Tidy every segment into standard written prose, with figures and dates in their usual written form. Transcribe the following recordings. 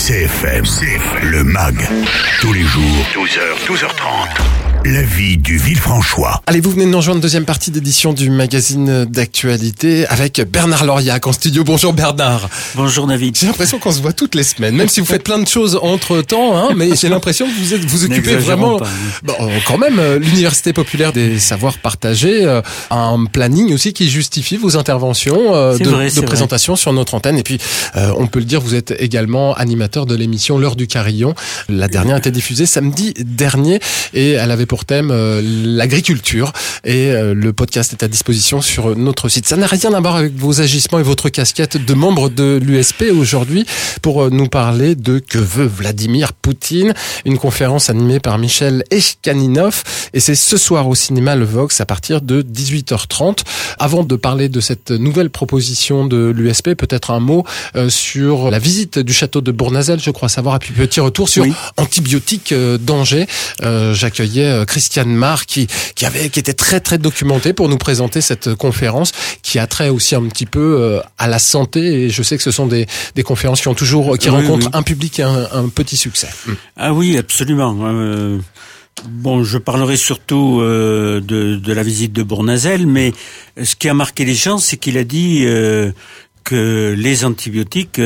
CFM, le MAG, tous les jours, 12h, 12h30. La vie du Villefranchois. Allez, vous venez de nous rejoindre, deuxième partie d'édition du magazine d'actualité avec Bernard Lauriac en studio. Bonjour Bernard. Bonjour David. J'ai l'impression qu'on se voit toutes les semaines, même si vous faites plein de choses entre temps, mais j'ai l'impression que vous occupez vraiment. Pas, bon, quand même, l'Université populaire des savoirs partagés a un planning aussi qui justifie vos interventions de présentation sur notre antenne. Et puis, on peut le dire, vous êtes également animateur de l'émission L'heure du Carillon. La dernière a été diffusée samedi dernier et elle avait pour thème l'agriculture, et le podcast est à disposition sur notre site. Ça n'a rien à voir avec vos agissements et votre casquette de membre de l'USP aujourd'hui pour nous parler de Que veut Vladimir Poutine, une conférence animée par Michel Eshkaninov, et c'est ce soir au cinéma Le Vox à partir de 18h30. Avant de parler de cette nouvelle proposition de l'USP, peut-être un mot sur la visite du château de Bournazel, je crois savoir, et puis petit retour sur Antibiotiques danger. J'accueillais Christiane Marc qui était très très documentée pour nous présenter cette conférence qui a trait aussi un petit peu à la santé, et je sais que ce sont des conférences qui rencontrent un public et un petit succès. Ah oui, absolument. Bon, je parlerai surtout de la visite de Bournazel, mais ce qui a marqué les gens, c'est qu'il a dit que les antibiotiques,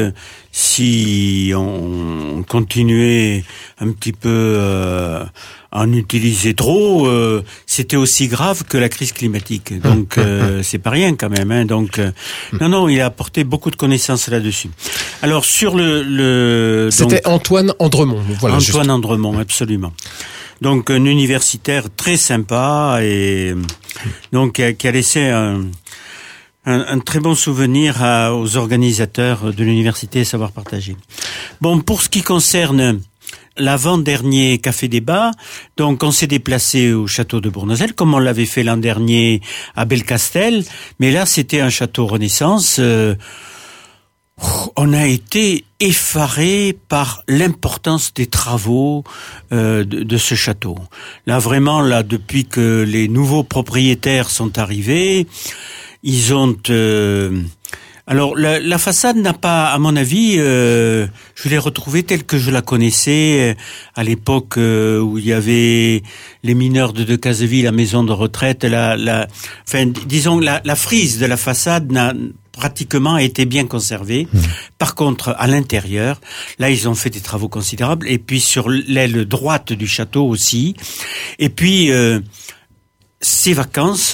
si on continuait un petit peu à en utiliser trop, c'était aussi grave que la crise climatique. Donc c'est pas rien quand même. Donc non, il a apporté beaucoup de connaissances là-dessus. Alors sur c'était Antoine Andremont. Voilà, Antoine Andremont, absolument. Donc un universitaire très sympa et donc qui a laissé un très bon souvenir aux organisateurs de l'université Savoir Partager. Bon, pour ce qui concerne l'avant-dernier café débat, donc on s'est déplacé au château de Bournazel, comme on l'avait fait l'an dernier à Belcastel, mais là c'était un château Renaissance. On a été effarés par l'importance des travaux de ce château. Là vraiment, depuis que les nouveaux propriétaires sont arrivés, ils ont alors la façade n'a pas, à mon avis, je l'ai retrouvée telle que je la connaissais à l'époque où il y avait les mineurs de Decazeville, la maison de retraite. Disons la frise de la façade n'a pratiquement été bien conservée. Par contre, à l'intérieur, là, ils ont fait des travaux considérables. Et puis sur l'aile droite du château aussi. Et puis ces vacances,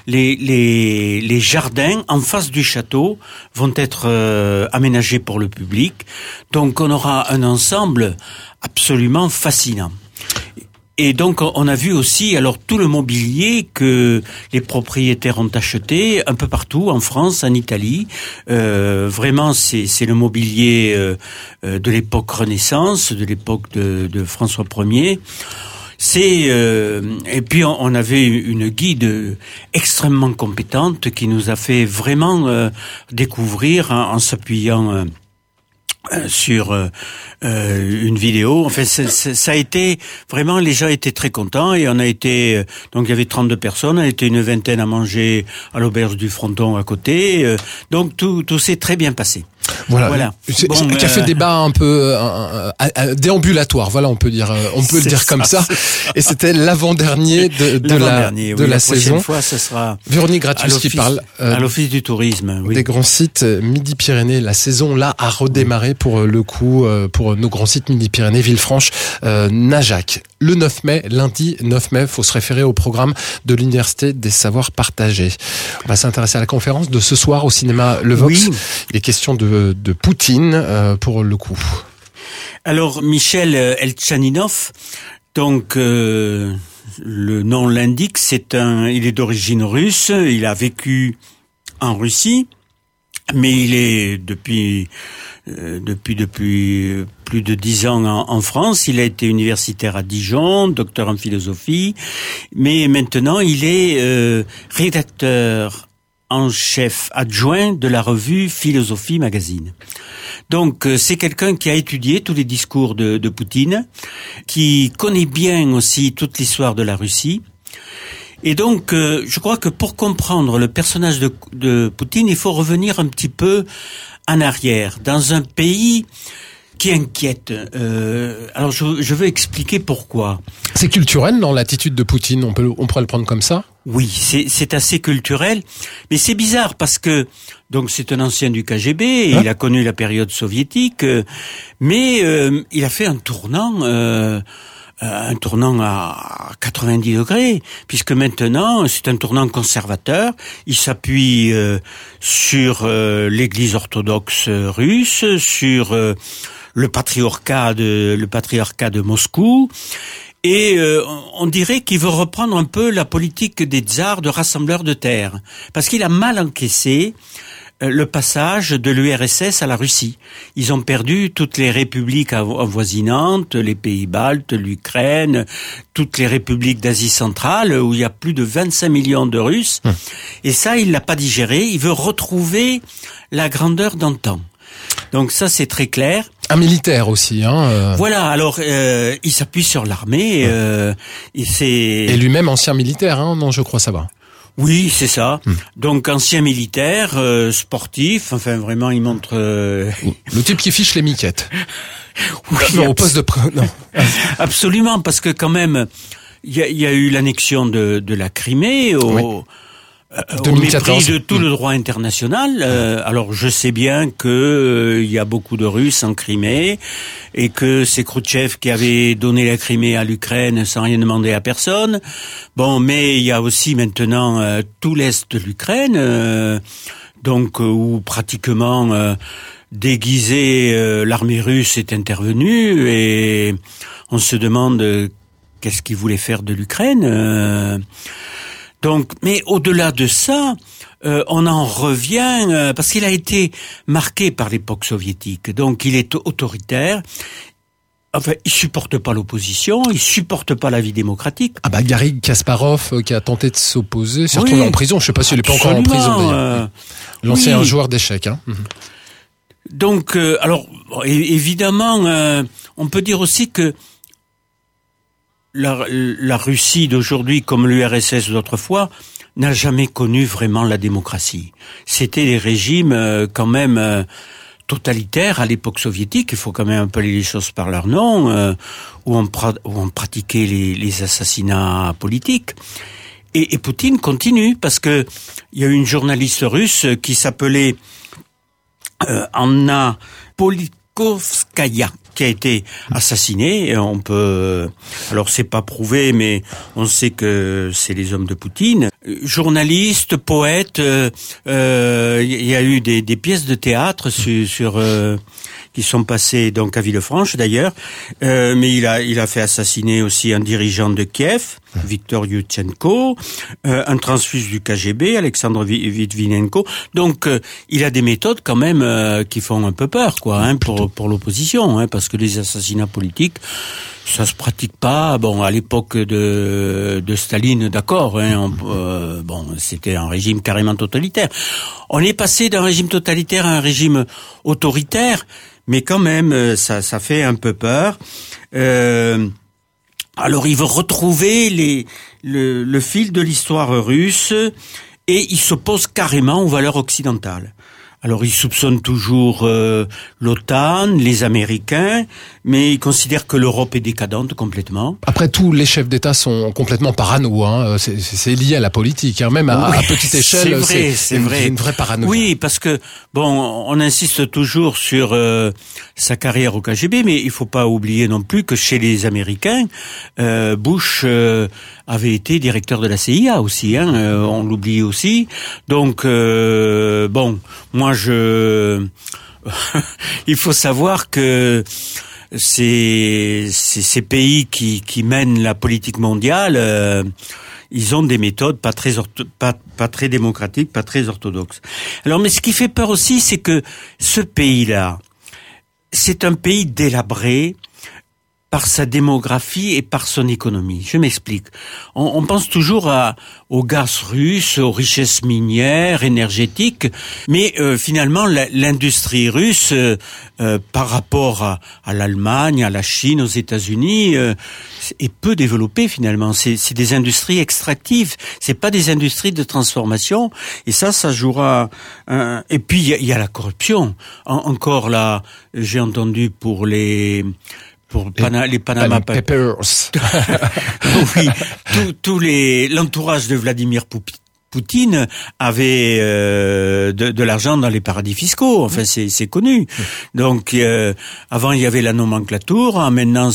les jardins en face du château vont être aménagés pour le public. Donc on aura un ensemble absolument fascinant. Et donc on a vu aussi alors tout le mobilier que les propriétaires ont acheté un peu partout en France, en Italie. Vraiment c'est le mobilier de l'époque Renaissance, de l'époque de François Ier. Et puis on avait une guide extrêmement compétente qui nous a fait vraiment découvrir en s'appuyant sur une vidéo. Enfin, ça a été vraiment, les gens étaient très contents, et on a été, donc il y avait 32 personnes, on a été une vingtaine à manger à l'auberge du Fronton à côté. Donc tout s'est très bien passé. Voilà. C'est un café débat un peu déambulatoire. Voilà, on peut le dire comme ça. Et c'était l'avant-dernier de la saison. La prochaine fois, ce sera Véronique Gratius qui parle à l'Office du tourisme. Oui. Des grands sites Midi-Pyrénées. La saison là a redémarré pour le coup pour nos grands sites Midi-Pyrénées, Villefranche, Najac. Le 9 mai, lundi 9 mai, faut se référer au programme de l'Université des Savoirs Partagés. On va s'intéresser à la conférence de ce soir au cinéma Le Vox. Oui. Il est question de Poutine pour le coup. Alors Michel Eshkaninov, donc le nom l'indique, il est d'origine russe, il a vécu en Russie, mais il est depuis plus de 10 ans en France. Il a été universitaire à Dijon, docteur en philosophie, mais maintenant il est rédacteur en chef adjoint de la revue Philosophie Magazine. Donc c'est quelqu'un qui a étudié tous les discours de Poutine, qui connaît bien aussi toute l'histoire de la Russie. Et donc je crois que pour comprendre le personnage de Poutine, il faut revenir un petit peu en arrière, dans un pays qui inquiète. Alors je veux expliquer pourquoi. C'est culturel, non, l'attitude de Poutine, on pourrait le prendre comme ça? Oui, c'est assez culturel, mais c'est bizarre parce que donc c'est un ancien du KGB, il a connu la période soviétique, mais il a fait un tournant à 90 degrés, puisque maintenant c'est un tournant conservateur. Il s'appuie sur l'Église orthodoxe russe, sur le patriarcat de Moscou. Et on dirait qu'il veut reprendre un peu la politique des tsars de rassembleurs de terre, parce qu'il a mal encaissé le passage de l'URSS à la Russie. Ils ont perdu toutes les républiques avoisinantes, les pays baltes, l'Ukraine, toutes les républiques d'Asie centrale, où il y a plus de 25 millions de Russes. Et ça, il l'a pas digéré. Il veut retrouver la grandeur d'antan. Donc ça, c'est très clair. Un militaire aussi, hein. Voilà. Alors, il s'appuie sur l'armée. Et lui-même ancien militaire, hein. Non, je crois savoir. Oui, c'est ça. Donc ancien militaire, sportif. Enfin, vraiment, il montre. Le type qui fiche les miquettes. Oui, non, au poste de. Non. Absolument, parce que quand même, il y a eu l'annexion de la Crimée au mépris de tout le droit international. Alors je sais bien que il y a beaucoup de Russes en Crimée et que c'est Khrouchtchev qui avait donné la Crimée à l'Ukraine sans rien demander à personne. Bon, mais il y a aussi maintenant tout l'est de l'Ukraine, donc où pratiquement déguisé l'armée russe est intervenue et on se demande qu'est-ce qu'ils voulaient faire de l'Ukraine. Donc, mais au-delà de ça, on en revient parce qu'il a été marqué par l'époque soviétique. Donc, il est autoritaire. Enfin, il supporte pas l'opposition, il supporte pas la vie démocratique. Ah bah Garry Kasparov qui a tenté de s'opposer, s'est retrouvé en prison. Je sais pas s'il est pas encore en prison d'ailleurs. L'ancien joueur d'échecs. Hein. Donc, alors évidemment, on peut dire aussi que la Russie d'aujourd'hui, comme l'URSS d'autrefois, n'a jamais connu vraiment la démocratie. C'était des régimes quand même totalitaires à l'époque soviétique. Il faut quand même appeler les choses par leur nom, où on pratiquait les assassinats politiques. Et Poutine continue parce que il y a une journaliste russe qui s'appelait Anna Politkovskaya, qui a été assassinée. Et on peut, alors c'est pas prouvé, mais on sait que c'est les hommes de Poutine. Journaliste, poète, il y a eu des pièces de théâtre sur qui sont passées donc à Villefranche d'ailleurs, mais il a fait assassiner aussi un dirigeant de Kiev, Viktor Yushchenko, un transfuge du KGB, Alexandre Litvinenko. Donc il a des méthodes quand même qui font un peu peur, quoi, hein, pour l'opposition, hein, parce que les assassinats politiques, ça se pratique pas. Bon, à l'époque de Staline, d'accord, hein, bon, c'était un régime carrément totalitaire. On est passé d'un régime totalitaire à un régime autoritaire, mais quand même, ça fait un peu peur. Alors, il veut retrouver le fil de l'histoire russe et il s'oppose carrément aux valeurs occidentales. Alors, il soupçonne toujours l'OTAN, les Américains, mais il considère que l'Europe est décadente complètement. Après, tous les chefs d'État sont complètement parano, hein. C'est lié à la politique, hein. Même à petite échelle, c'est vrai. Une vraie paranoïa. Oui, parce que bon, on insiste toujours sur sa carrière au KGB, mais il faut pas oublier non plus que chez les Américains, Bush avait été directeur de la CIA aussi, hein. On l'oublie aussi. Donc bon, moi il faut savoir que ces pays qui mènent la politique mondiale, ils ont des méthodes pas très démocratiques, pas très orthodoxes. Alors, mais ce qui fait peur aussi, c'est que ce pays-là, c'est un pays délabré, par sa démographie et par son économie. Je m'explique. On pense toujours au gaz russe, aux richesses minières, énergétiques, mais finalement l'industrie russe, par rapport à l'Allemagne, à la Chine, aux États-Unis, est peu développée finalement. C'est des industries extractives, c'est pas des industries de transformation. Et ça jouera. Et puis il y a la corruption. Encore là, j'ai entendu pour les Panama Papers. Oui, l'entourage de Vladimir Poutine avait de l'argent dans les paradis fiscaux. Enfin, c'est connu. Donc, avant il y avait la nomenclature. Maintenant,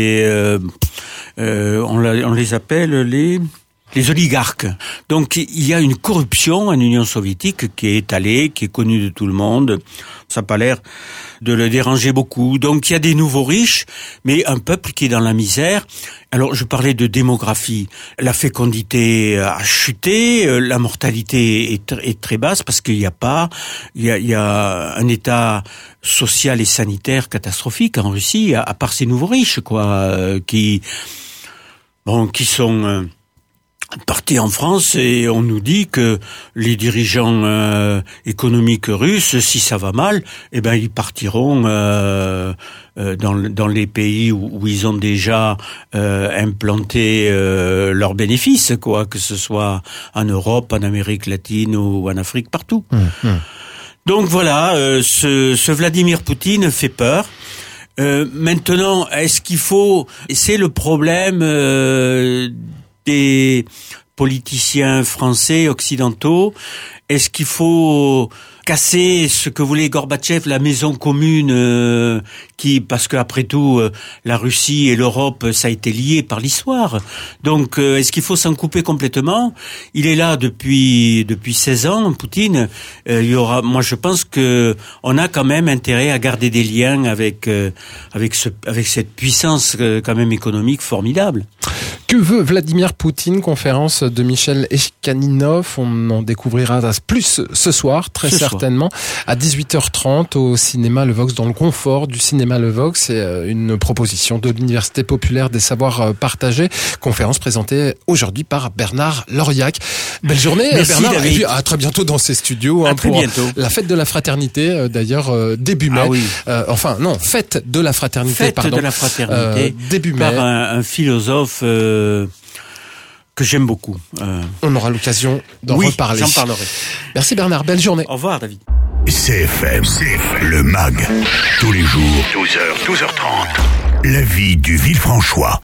on les appelle les oligarques. Donc, il y a une corruption en Union soviétique qui est étalée, qui est connue de tout le monde. Ça n'a pas l'air de le déranger beaucoup. Donc, il y a des nouveaux riches, mais un peuple qui est dans la misère. Alors, je parlais de démographie. La fécondité a chuté, la mortalité est très basse parce qu'il y a un état social et sanitaire catastrophique en Russie, à part ces nouveaux riches, qui sont partis en France, et on nous dit que les dirigeants économiques russes, si ça va mal, ils partiront dans les pays où ils ont déjà implanté leurs bénéfices, que ce soit en Europe, en Amérique latine ou en Afrique, partout. Donc voilà, ce Vladimir Poutine fait peur. Maintenant, c'est le problème des politiciens français, occidentaux. Est-ce qu'il faut casser ce que voulait Gorbatchev, la maison commune, parce que après tout, la Russie et l'Europe, ça a été lié par l'histoire. Donc, est-ce qu'il faut s'en couper complètement? Il est là depuis 16 ans, Poutine. Moi, je pense que on a quand même intérêt à garder des liens avec cette puissance quand même économique formidable. Que veut Vladimir Poutine? Conférence de Michel Eshkaninov. On en découvrira plus ce soir, très certainement, à 18h30 au cinéma Le Vox, dans le confort du cinéma Le Vox. C'est une proposition de l'Université populaire des savoirs partagés. Conférence présentée aujourd'hui par Bernard Lauriac. Belle journée, merci, Bernard. David. Et puis à très bientôt dans ces studios. À très bientôt. La fête de la fraternité, d'ailleurs, début mai. Ah oui. Fête de la fraternité, Fête de la fraternité. Début mai. Par un philosophe que j'aime beaucoup. On aura l'occasion d'en reparler. J'en parlerai. Merci Bernard, belle journée. Au revoir David. CFM, le MAG, tous les jours, 12h, 12h30. La vie du Villefranchois.